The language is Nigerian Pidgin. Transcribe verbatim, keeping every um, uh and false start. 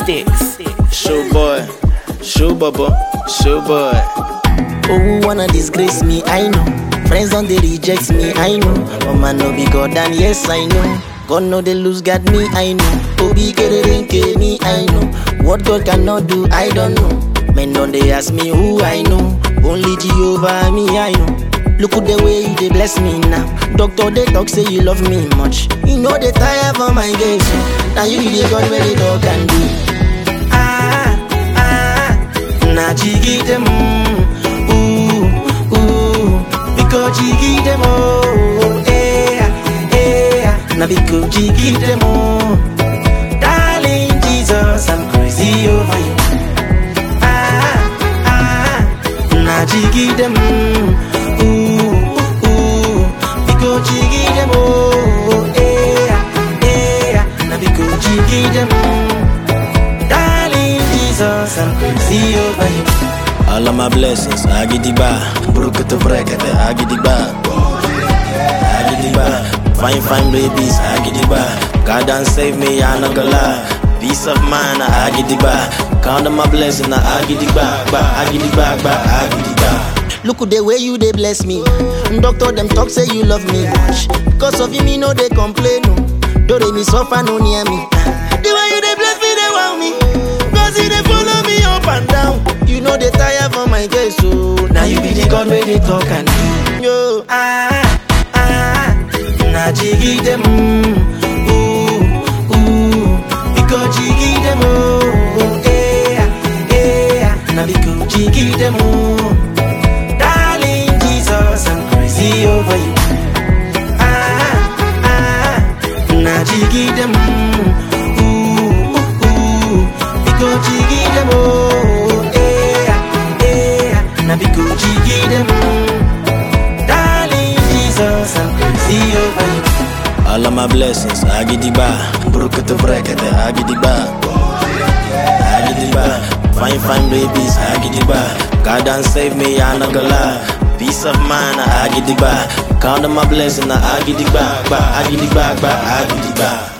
sticks. Show boy, show bubba, show boy. Oh, who wanna disgrace me? I know. Friends don't they reject me? I know. Oh man, no be God, and yes I know. God know they lose got me, I know. Obi kerenke me, I know. What God cannot do, I don't know. Men don't they ask me who I know. Only Jehovah me, I know. Look at the way you they bless me now. Doctor they talk say you love me much. You know they tire for my gaze. Now you be the God where they dog can do. Ah ah, na jiggy them, ooh ooh, because jiggy them oh, eh eh, na because jiggy them oh, darling Jesus I'm crazy over you. Ah ah, na jiggy them. Jiggy them oh, eh, eh, na because jiggy them, darling Jesus, I'm crazy over you. All of my blessings, I get the bar. Broke to break it, I get the bar. I get the bar. Fine, fine babies, I get the bar. God done save me, I not gonna lie. Peace of mind, I get the bar. Count on my blessings, I get the bar. I get the bar, I get the bar. Look at the way you they bless me. Doctor them talk say you love me much. Cause of you me no they complain no. Don't they me suffer no near me. The way you they bless me they want me. Cause you they follow me up and down. You know they tire for my case so now you be the God where they talk and do. Yo ah ah, na jiggy them ooh ooh, because jiggy them oh eh eh, na because jiggy them oh. Over you, ah ah, na jiggy them, ooh ooh, because jiggy them oh, eh eh, na because jiggy them, darling Jesus I'm crazy over you. All of my blessings, I get the bar. Broke to break it, I get the bar. I get the bar. Fine fine babies, I get the bar. God done save me, I not gonna lie. Peace of mind, I get the bar. Count on my blessing, I get the bar. I get the bar, I get the bar.